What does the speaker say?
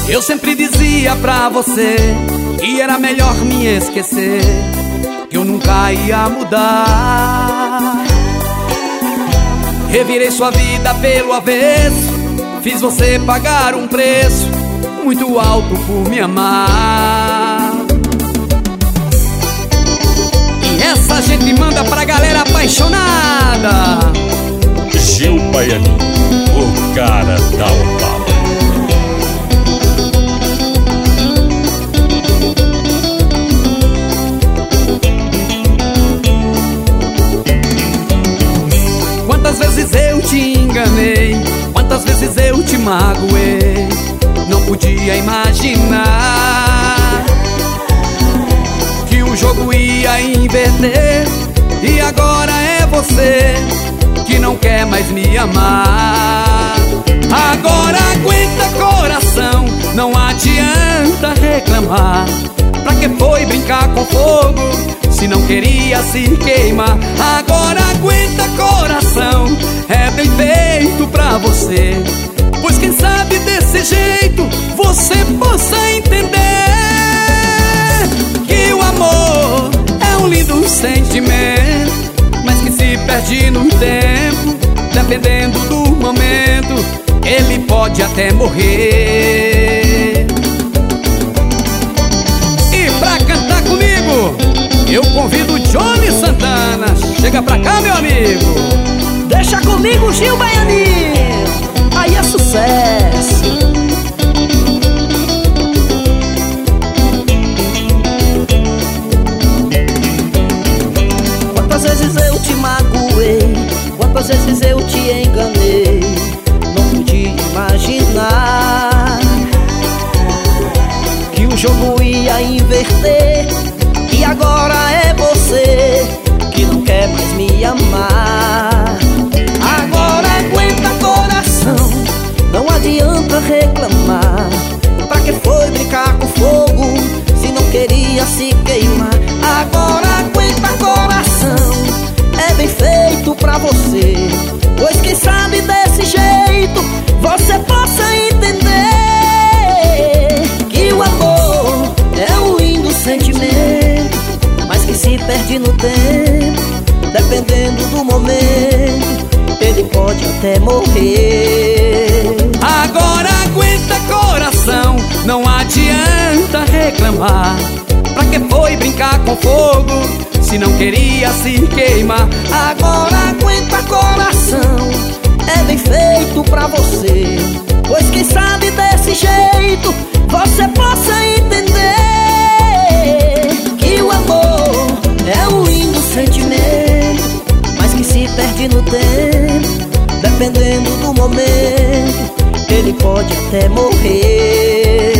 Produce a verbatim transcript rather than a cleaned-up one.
Eu sempre dizia pra você que era melhor me esquecer, que eu nunca ia mudar. Revirei sua vida pelo avesso, fiz você pagar um preço muito alto por me amar. E essa gente manda pra galera apaixonada. Gil Baianinho, o cara da Opala. Quantas vezes eu te enganei, quantas vezes eu te magoei, não podia imaginar que o jogo ia inverter. E agora é você que não quer mais me amar. Agora aguenta, coração, não adianta reclamar. Pra que foi brincar com fogo se não queria se queimar? Agora aguenta, coração, é bem feito pra você, pois quem sabe desse jeito você possa entender que o amor é um lindo sentimento, mas que se perde no tempo. Dependendo do momento, ele pode até morrer. E pra cantar comigo, eu convido Johnny Santana. Chega pra cá, meu amigo. Deixa comigo, Gil Baianinho, aí é sucesso. Quantas vezes eu te magoei, quantas vezes eu te enganei, não podia imaginar que o jogo ia inverter. E agora é você que não quer mais me amar. Agora aguenta, coração, não adianta reclamar. Pra que foi brincar com fogo se não queria se queimar? Agora aguenta, coração, é bem feito pra você, pois quem sabe desse jeito você possa entender que o amor é um lindo sentimento, mas que se perde no tempo. Dependendo do momento, ele pode até morrer. Agora aguenta, coração, não adianta reclamar. Pra que foi brincar com fogo se não queria se queimar? Agora aguenta, coração, é bem feito pra você, pois quem sabe desse jeito você possa entender que o amor é um lindo sentimento, mas que se perde no tempo. Dependendo do momento, ele pode até morrer.